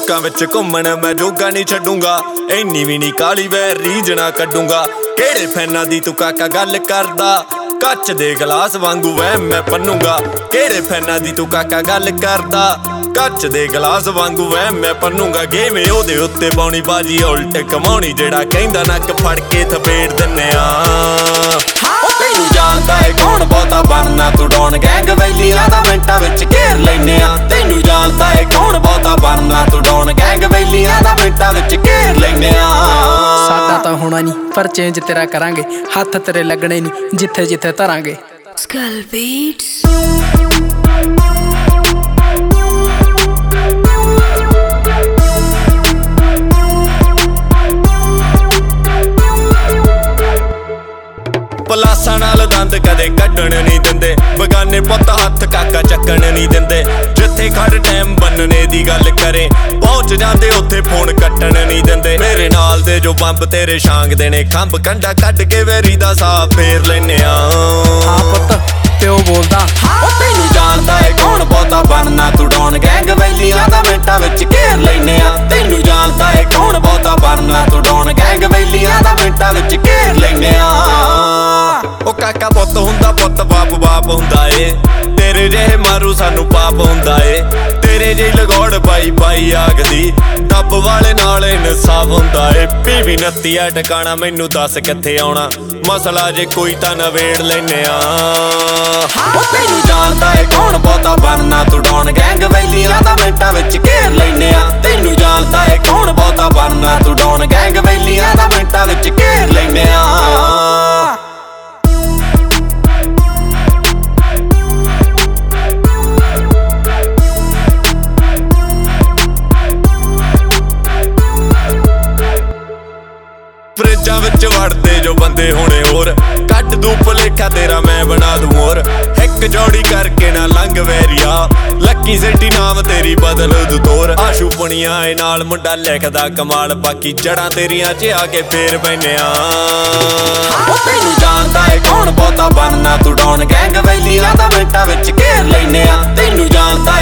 ਲੋਕਾਂ ਵਿੱਚ ਘੁੰਮਣ ਮੈਂ ਜੋਗਾ ਨਹੀਂ ਛੱਡੂੰਗਾ। ਇੰਨੀ ਵੀ ਨਹੀਂ ਕਾਲੀ ਵੈ ਰੀਝਣਾ ਕੱਢੂੰਗਾ। ਕਿਹੜੇ ਫੈਨਾਂ ਦੀ ਤੂੰ ਕਾਕਾ ਗੱਲ ਕਰਦਾ, ਕੱਚ ਦੇ ਗਲਾਸ ਵਾਂਗੂ ਵਹਿਮ ਮੈਂ ਪੰਨੂੰਗਾ। ਕਿਹੜੇ ਫੈਨਾਂ ਦੀ ਤੂੰ ਕਾਕਾ ਗੱਲ ਕਰਦਾ, ਕੱਚ ਦੇ ਗਲਾਸ ਵਾਂਗੂ ਵਹਿਮ ਮੈਂ ਪੰਨੂੰਗਾ। ਗੇਮ ਉਹਦੇ ਉੱਤੇ ਪਾਉਣੀ ਬਾਜੀ ਉਲਟ ਕਮਾਉਣੀ, ਜਿਹੜਾ ਕਹਿੰਦਾ ਨੱਕ ਫੜ ਕੇ ਥਪੇੜ ਦਿੰਨੇ ਆ। ਤੈਨੂੰ ਜਾਣਦਾ ਏ ਕੌਣ ਬਹੁਤਾ ਬਣਨਾ ਤੂੰ ਡੌਨ, ਗੈਂਗ ਵੈਲੀਆਂ ਦਾ ਮਿੰਟਾਂ ਵਿੱਚ ਘੇਰ ਲੈਨੇ ਆ। ਤੈਨੂੰ ਜਾਣਦਾ ਏ ਕੌਣ ਬਹੁਤਾ ਬਣਨਾ ਤੂੰ ਡੌਨ, ਗੈਂਗ ਵੈਲੀਆਂ ਦਾ ਮਿੰਟਾਂ ਵਿੱਚ ਘੇਰ ਲੈਨੇ ਆ। ਸਾਡਾ ਤਾਂ ਹੋਣਾ ਨਹੀਂ ਪਰ ਚੇਂਜ ਤੇਰਾ ਕਰਾਂਗੇ, ਹੱਥ ਤੇਰੇ ਲੱਗਣੇ ਨਹੀਂ ਜਿੱਥੇ ਜਿੱਥੇ ਧਰਾਂਗੇ। Skull Beats. ਪਲਾਸਾਂ ਨਾਲ ਦੰਦ ਕਦੇ ਕੱਢਣ ਨਹੀਂ ਦਿੰਦੇ, ਬਗਾਨੇ ਪੁੱਤ ਹੱਥ ਕਾਕਾ ਚੱਕਣ ਨਹੀਂ ਦਿੰਦੇ। ਜਿੱਥੇ ਖੜ ਟਾਈਮ ਬੰਨਣੇ ਦੀ ਗੱਲ ਕਰੇ, ਪਹੁੰਚ ਜਾਂਦੇ ਉੱਥੇ ਫੋਨ ਕੱਟਣ ਨਹੀਂ ਦਿੰਦੇ। ਮੇਰੇ ਨਾਲ ਦੇ ਜੋ ਬੰਬ ਤੇਰੇ ਛਾਂਗਦੇ ਨੇ ਖੰਭ, ਕੰਡਾ ਕੱਢ ਕੇ ਵੈਰੀ ਦਾ ਸਾਹ ਫੇਰ ਲੈਨੇ ਆ। ਹਾਂ ਪੁੱਤ ਪਿਓ ਬੋਲਦਾ, ਤੈਨੂੰ ਜਾਣਦਾ ਏ ਕੌਣ ਬਹੁਤਾ ਬਣਨਾ ਤੂੰ ਡੌਨ, ਗੈਂਗ ਵੈਲੀਆਂ ਦਾ ਮਿੰਟਾਂ ਵਿੱਚ ਘੇਰ ਲੈਨੇ ਆ। ਤੈਨੂੰ ਜਾਣਦਾ ਏ ਕੌਣ ਬਹੁਤਾ ਬਣਨਾ ਤੂੰ ਡੌਨ, ਗੈਂਗ ਵੈਲੀਆਂ ਦਾ ਮਿੰਟਾਂ ਵਿੱਚ ਘੇਰ ਲੈਨੇ ਆ। ਉਹ ਕਾਕਾ ਪੁੱਤ ਹੁੰਦਾ ਪੁੱਤ ਬਾਪ ਬਾਪ ਹੁੰਦਾ ਏ, ਤੇਰੇ ਜਿਹੇ ਮਾਰੂ ਸਾਨੂੰ ਪਾਪ ਹੁੰਦਾ ਏ। ਤੇਰੇ ਜਿਹੀ ਲਗੌੜ ਪਾਈ ਪਾਈ ਆਗਦੀ, ਡੱਬ ਵਾਲੇ ਨਾਲ ਇਨਸਾਫ ਹੁੰਦਾ ਏ। ਪੀਵੀ 29 ਆ ਟਿਕਾਣਾ ਮੈਨੂੰ ਦੱਸ ਕਿੱਥੇ ਆਉਣਾ, ਮਸਲਾ ਜੇ ਕੋਈ ਤਾਂ ਨਵੇੜ ਲੈਨੇ ਆ। ਤੈਨੂੰ ਜਾਣਦਾ ਏ ਕੌਣ ਬਹੁਤਾ ਬਣਨਾ ਤੂੰ ਡੌਨ, ਗੈਂਗ ਵੈਲੀਆਂ ਦਾ ਮਿੰਟਾਂ ਵਿੱਚ ਘੇਰ ਲੈਨੇ ਆ। ਤੈਨੂੰ ਜਾਣਦਾ ਏ ਕੌਣ ਬਹੁਤਾ ਬਣਨਾ ਤੂੰ ਡੌਨ, ਗੈਂਗ ਵੈਲੀਆਂ ਦਾ ਮਿੰਟਾਂ ਵਿੱਚ ਘੇਰ ਲੈਨੇ ਆ। ਫਰਿੱਜਾਂ ਵਿੱਚ ਵੜਦੇ ਜੋ ਬੰਦੇ ਹੋਣੇ ਹੋਰ, ਕੱਢ ਦੂ ਭੁਲੇਖਾ ਤੇਰਾ ਮੈਂ ਬਣਾ ਦੂ ਹੋਰ। ਇੱਕ ਜੋੜੀ ਕਰਕੇ ਨਾ ਲੰਘ ਵੈਰੀਆ, ਲੱਕੀ ਸਿਟੀ ਨਾਮ ਤੇਰੀ ਬਦਲ ਦੂ ਤੋਰ। ਆਸ਼ੂ ਪੁਣੀਆਂ ਏ ਨਾਲ ਮੁੰਡਾ ਲਿਖਦਾ ਕਮਾਲ, ਬਾਕੀ ਜੜਾਂ ਤੇਰੀਆਂ 'ਚ ਆ ਕੇ ਫੇਰ ਬੈਨੇ ਆ। ਤੈਨੂੰ ਜਾਣਦਾ ਏ ਕੌਣ ਬਹੁਤਾ ਬਣਨਾ ਤੂੰ ਡੌਨ, ਗੈਂਗ ਵੈਲੀਆਂ ਦਾ ਮਿੰਟਾਂ ਵਿੱਚ ਘੇਰ ਲੈਨੇ ਆ। ਤੈਨੂੰ ਜਾਣਦਾ